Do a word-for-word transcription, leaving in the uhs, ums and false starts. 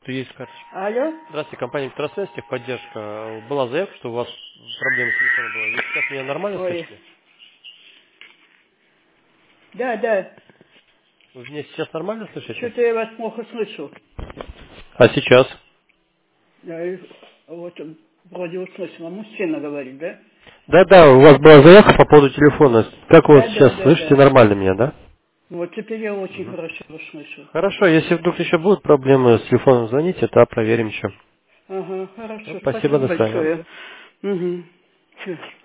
Тут есть карточка. Алло? Здравствуйте, компания Метросвязь, техподдержка. Была заявка, что у вас проблемы с телефоном было. Вы сейчас меня нормально Ой. слышите? Да, да. Вы меня сейчас нормально слышите? Что-то я вас плохо слышу. А сейчас? Да, и вот вроде услышала. Мужчина говорит, да? Да-да, у вас была заявка по поводу телефона. Как вы Да, вот да, сейчас да, слышите да. нормально меня, да? Вот теперь я очень Мгм. хорошо вас слышу. Хорошо, если вдруг еще будут проблемы с телефоном, звоните, то проверим еще. Ага, хорошо. Спасибо, Спасибо до свидания. большое. Угу.